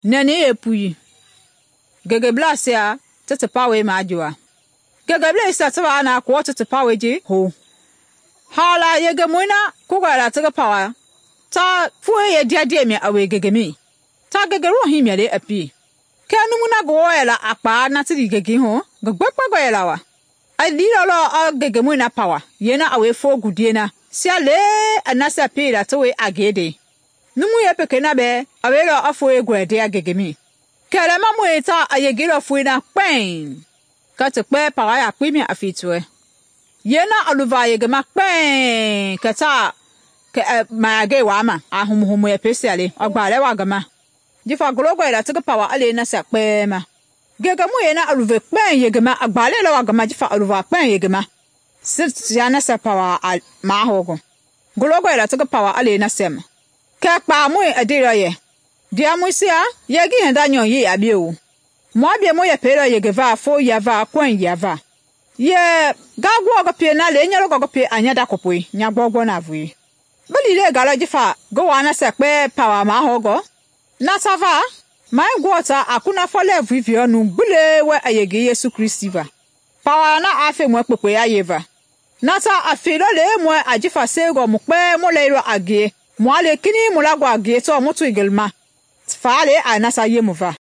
Nene epui. Gegebla sea tete pawe majua. Gegebla sa twa na ko tete pawe ji ho. Hala yegemuna kugala tege pawa. Ta fuwe ye dia me awe gegemi. Ta gegero himya le api. Kanu muna goela akpa na tiri gegi ho. Gegbekpa goela wa. Adira lo gegemuna pawa. Yena awe fo gudiena. Sia le anasa pira towe agede. Numu ye pekena be awelo afo egwede agegemi. Kele mamu eta ayegiro fuina pen. Kate pe pawa ya kwimi afitwe. Yena aluva yegema pen kata ke maage wama ahumuhumu ye pesiale agbale wagama. Jifa gologo ela tege pawa ale na sa pema. Gegemu yena aluve pen yegema agbale la wagama jifa aluva pen yegema. Sit yana sa pawa ma hogo. Gologo ela tege pawa ale na sem. Ke pa mu adira ye. Dia musia yegi henda nyon yi abiu. Mo abie mo ye pero yegeva fo yava kwen yava. Ye gagwo go pie na le nyero go pie anya da kopoi nya gbogbo na vui. Beli le galo jifa go wana se pe pawa ma hogo. Na sava my gwota akuna fole vivio nu bule we ayegi Yesu Kristiba. Pawa na afi mo pepe ayeva. Nata afilo le mo ajifa sego mo pe mo le ro age. Mo ale kini mo lagwa age to mo tu igelma. Fale anasa yemuva.